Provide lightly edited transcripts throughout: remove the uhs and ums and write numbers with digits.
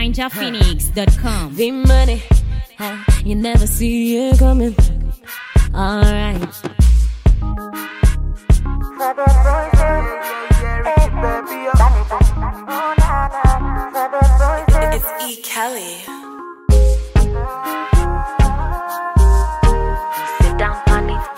NinjaPhoenix.com. The money, you never see it coming. Alright. It's E. Kelly. Sit down on it,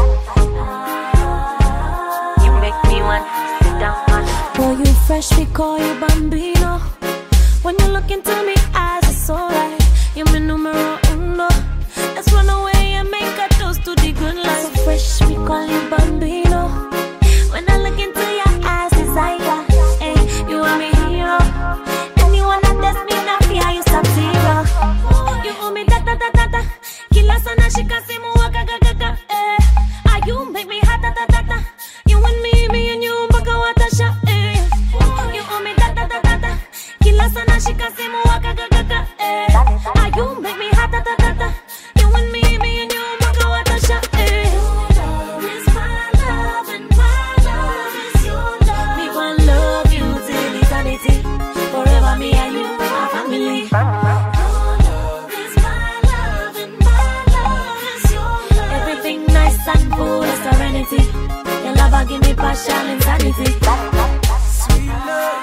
you make me want to sit down on it. Boy, you fresh, we call you Bambino. When you look into me eyes, it's alright. You're my numero uno. Let's run away and make a toast to the good life. So fresh, we call you Bambino. When I look into your eyes, desire. Hey, you are my hero. Anyone that test me, now fear you stop zero. You owe me da da da da da. Kila sana shikasimu waka ga ga ga. Ah, you make me hot da da da da. You and me and you, baka watasha. You owe me da da da da da. Kila sana shikasimu waka ga ga ga. Ah, you make me hot da da da da. You and me and you, baka watasha. Your love is my love and my love is your love. Me gon' love you till eternity. Forever me and you, our family. Your love is my love and my love is your love. Everything nice and full of serenity. Your love give me passion and sanity. Sweet love.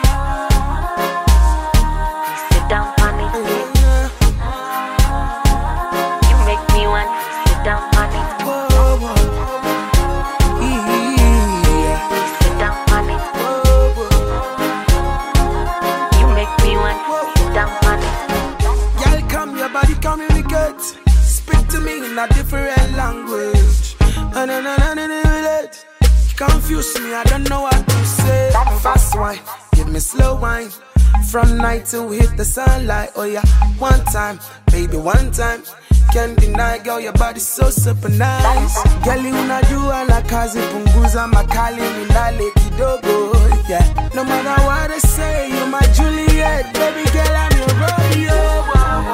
Sit down on it. You make me want to sit down on it. Sit down on it. You make me want to sit down on it. Girl, come, your body communicate. Speak to me in a different language. Confuse me, I don't know what to say. Fast wine, give me slow wine. From night till we hit the sunlight. Oh yeah, one time, baby, one time. Can't deny, girl, your body's so super nice. Girl, you unajua la kazi punguza makali minale kidogo. Yeah, no matter what I say, you're my Juliet. Baby girl, I'm your Romeo.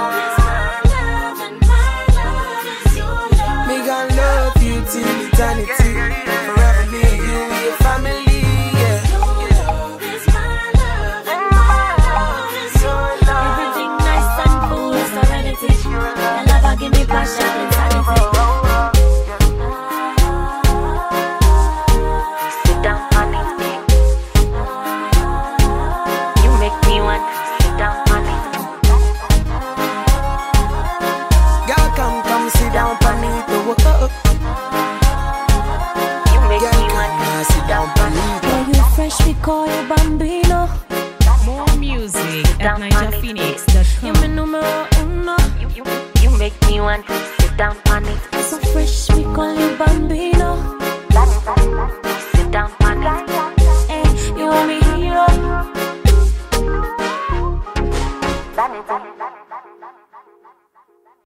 Me gon' love you till eternity. Forever me and you, we a family, yeah. Your love is my love and my love is your love. Everything nice and full of serenity. Your love give me passion and sanity. Sit down on it. You make me want to sit down on it. Girl, come sit down on it. You make Girl, me want come to sit down on it. Boy, you fresh, we call you Bambino. More music at NinjaPhoenix.com. You're my numero uno. You make me want to sit down on it. So fresh, we call you Bambino.